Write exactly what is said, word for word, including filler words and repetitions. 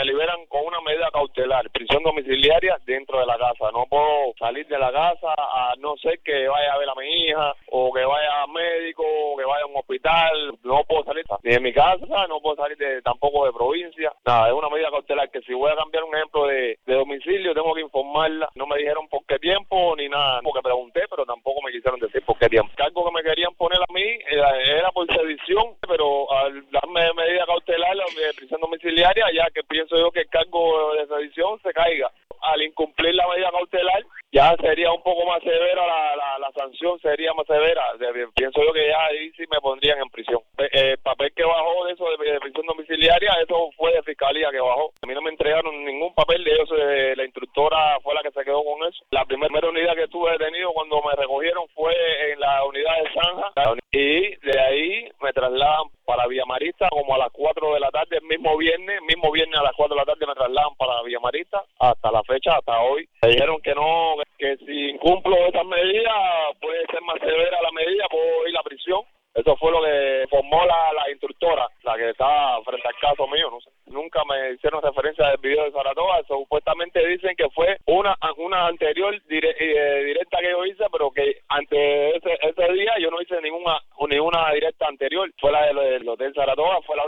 liberan con una medida cautelar, prisión domiciliaria dentro de la casa. No puedo salir de la casa a no ser que vaya a ver a mi hija, o que vaya al médico, o que vaya a un hospital. No puedo salir ni de mi casa, no puedo salir de, tampoco de provincia. Nada, es una medida cautelar que si voy a cambiar un ejemplo de, de domicilio, tengo que informarla. No me dijeron por qué tiempo ni nada, porque pregunté, pero tampoco me quisieron decir por qué tiempo. El cargo que me querían poner a mí era, era por sedición, pero al darme medida cautelar de prisión domiciliaria, ya que pienso yo que el cargo de sedición se caiga. Al incumplir la medida cautelar, ya sería un poco más severa la, la, la sanción, sería más severa. De, pienso yo que ya ahí sí me pondrían en prisión. El papel que bajó de eso de, de prisión domiciliaria, eso fue de fiscalía que bajó. A mí no me entregaron ningún papel de eso, de, la instructora fue la que se quedó con eso. La primera unidad que estuve detenido cuando me recogieron fue en la unidad de Zanja, y de ahí me trasladan para Villamarista como a las cuatro de la tarde, el mismo viernes, mismo viernes a las cuatro de la tarde me trasladan para Villamarista, hasta la fecha, hasta hoy. Me dijeron que no, que si incumplo esas medidas, puede ser más severa la medida, puedo ir a prisión. Eso fue lo que formó la, la instructora, la que estaba frente al caso mío, no sé. Nunca me hicieron referencia del video de Saratoga. Supuestamente dicen que fue una una anterior dire, eh, directa que yo hice, pero que ante ese, ese día yo no hice ninguna ninguna directa anterior. Fue la del, del Hotel Saratoga, fue la